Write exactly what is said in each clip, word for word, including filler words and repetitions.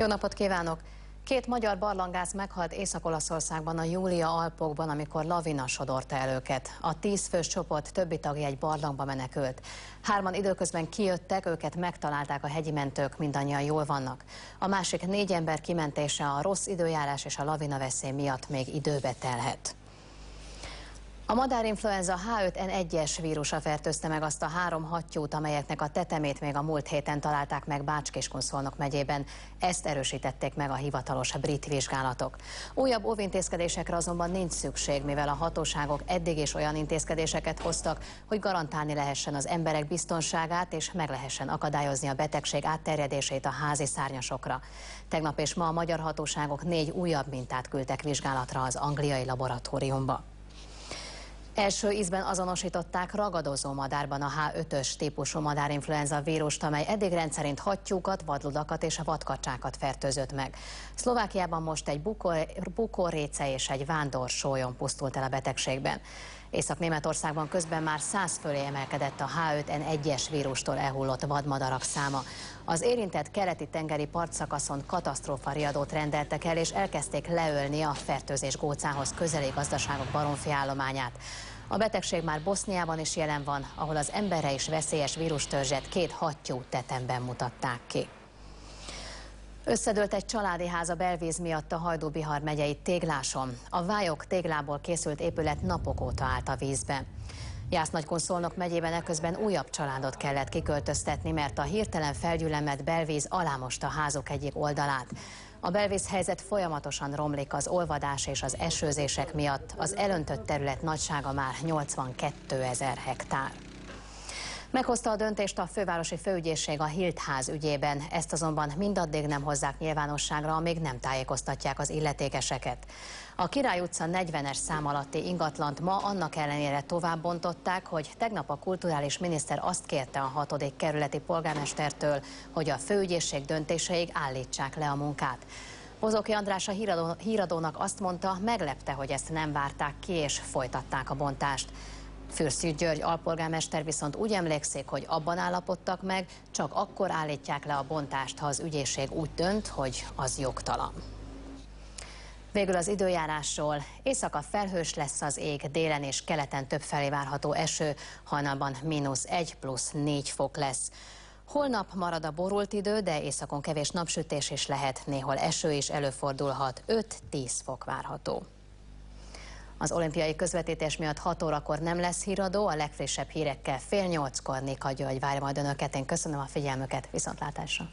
Jó napot kívánok! Két magyar barlangász meghalt Észak-Olaszországban, a Júlia-Alpokban, amikor lavina sodorta el őket. A tíz fős csoport többi tagja egy barlangba menekült. Hárman időközben kijöttek, őket megtalálták a hegyi mentők, mindannyian jól vannak. A másik négy ember kimentése a rossz időjárás és a lavina veszély miatt még időbe telhet. A madárinfluenza H öt N egyes vírusa fertőzte meg azt a három hattyút, amelyeknek a tetemét még a múlt héten találták meg Bács-Kiskun-Szolnok megyében. Ezt erősítették meg a hivatalos brit vizsgálatok. Újabb óvintézkedésekre azonban nincs szükség, mivel a hatóságok eddig is olyan intézkedéseket hoztak, hogy garantálni lehessen az emberek biztonságát és meg lehessen akadályozni a betegség átterjedését a házi szárnyasokra. Tegnap és ma a magyar hatóságok négy újabb mintát küldtek vizsgálatra az angliai laboratóriumba. Első ízben azonosították ragadozó madárban a H ötös típusú madárinfluenza vírust, amely eddig rendszerint hattyúkat, vadludakat és vadkacsákat fertőzött meg. Szlovákiában most egy bukorréce és egy vándor-sólyon pusztult el a betegségben. Észak-Németországban közben már száz fölé emelkedett a H öt N egyes vírustól elhullott vadmadarak száma. Az érintett keleti tengeri partszakaszon katasztrófariadót rendeltek el, és elkezdték leölni a fertőzés gócához közeli gazdaságok baromfi állományát. A betegség már Boszniában is jelen van, ahol az emberre is veszélyes vírustörzset két hattyú tetemben mutatták ki. Összedőlt egy családi ház a belvíz miatt a Hajdú-Bihar megyei Tégláson. A Vályok téglából készült épület napok óta állt a vízben. Jász-Nagykun-Szolnok megyében eközben újabb családot kellett kiköltöztetni, mert a hirtelen felgyülemlett belvíz alámosta a házuk egyik oldalát. A belvízhelyzet folyamatosan romlik az olvadás és az esőzések miatt. Az elöntött terület nagysága már nyolcvankétezer hektár. Meghozta a döntést a fővárosi főügyészség a Hiltház ügyében, ezt azonban mindaddig nem hozzák nyilvánosságra, amíg nem tájékoztatják az illetékeseket. A Király utca negyvenes szám alatti ingatlant ma annak ellenére tovább bontották, hogy tegnap a kulturális miniszter azt kérte a hatodik kerületi polgármestertől, hogy a főügyészség döntéseig állítsák le a munkát. Bozóki András a híradó, híradónak azt mondta, meglepte, hogy ezt nem várták ki és folytatták a bontást. Fürszű György alpolgármester viszont úgy emlékszik, hogy abban állapodtak meg, csak akkor állítják le a bontást, ha az ügyészség úgy dönt, hogy az jogtalan. Végül az időjárásról. Éjszaka felhős lesz az ég, délen és keleten többfelé várható eső, hajnalban mínusz egy plusz négy fok lesz. Holnap marad a borult idő, de északon kevés napsütés is lehet, néhol eső is előfordulhat, öt-tíz fok várható. Az olimpiai közvetítés miatt hat órakor nem lesz híradó, a legfrissebb hírekkel fél nyolckor Nika György várja majd önöket. Én köszönöm a figyelmüket, viszontlátásra!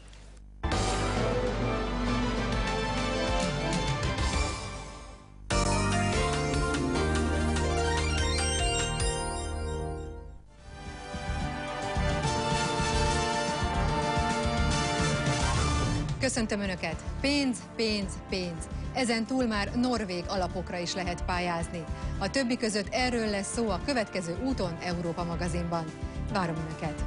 Köszöntöm Önöket! Pénz, pénz, pénz! Ezen túl már norvég alapokra is lehet pályázni. A többi között erről lesz szó a következő úton Európa magazinban. Várom Önöket!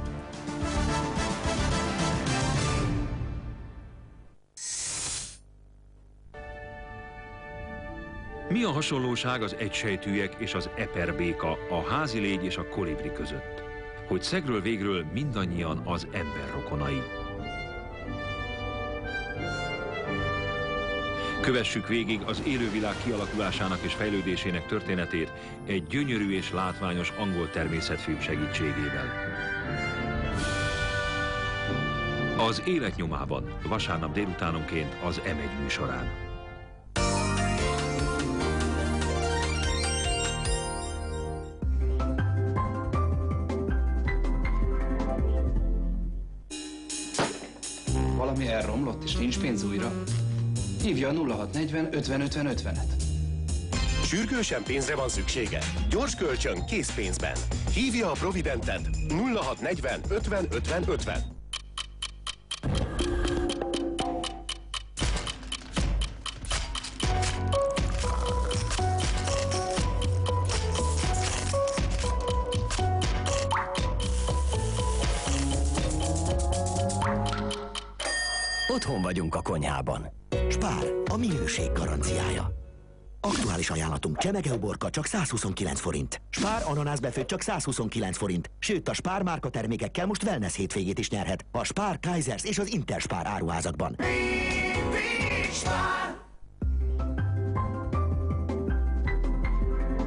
Mi a hasonlóság az egysejtűek és az eperbéka, a házilégy és a kolibri között? Hogy szegről végről mindannyian az ember rokonai. Kövessük végig az élővilág kialakulásának és fejlődésének történetét egy gyönyörű és látványos angol természetfilm segítségével. Az Élet nyomában, vasárnap délutánonként az M egy műsorán. Valami elromlott és nincs pénz újra? Hívja a nulla hat negyven ötven ötven ötvenet. Sürgősen pénzre van szüksége? Gyors kölcsön készpénzben. Hívja a Providentet nulla hat negyven ötven ötven ötven. Otthon vagyunk a konyhában. Spár, a minőség garanciája. Aktuális ajánlatunk: csemegeuborka csak százhuszonkilenc forint. Spár ananászbefőtt csak százhuszonkilenc forint. Sőt, a Spár márka termékekkel most wellness hétvégét is nyerhet a Spár, Kaisers és az Interspár áruházakban. Spár!